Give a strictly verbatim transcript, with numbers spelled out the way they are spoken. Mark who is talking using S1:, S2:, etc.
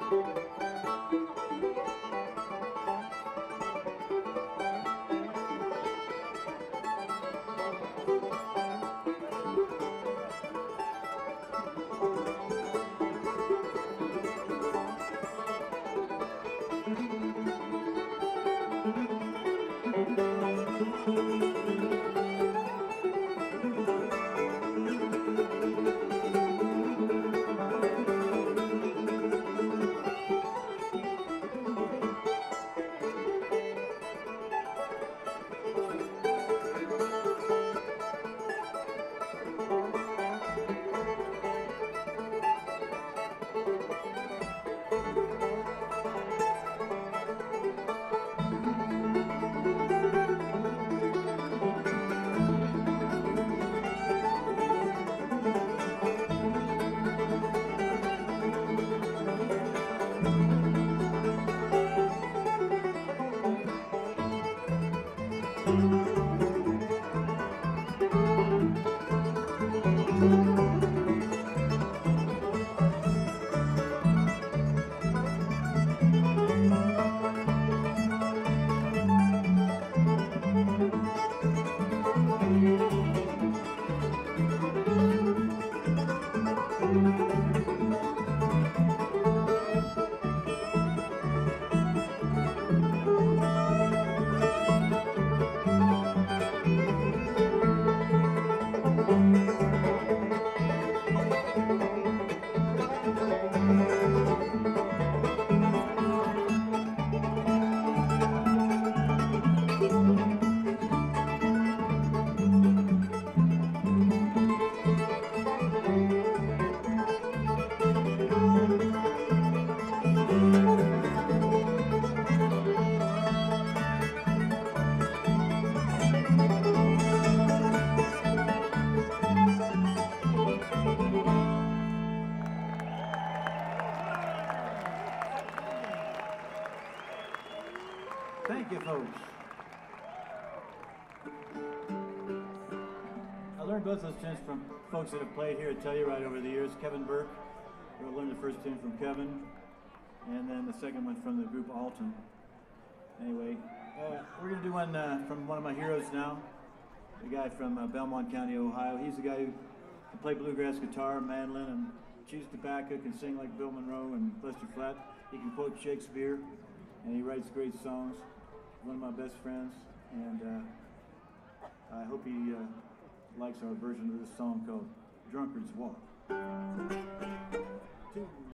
S1: Thank you, folks. I learned both those tunes from folks that have played here at Telluride over the years. Kevin Burke, I learned the first tune from Kevin, and then the second one from the group Alton. Anyway, uh, we're going to do one uh, from one of my heroes now, the guy from uh, Belmont County, Ohio. He's the guy who can play bluegrass guitar, mandolin, and chews tobacco, can sing like Bill Monroe and Lester Flatt. He can quote Shakespeare, and he writes great songs. One of my best friends, and uh, I hope he uh, likes our version of this song called Drunkard's Walk. Two.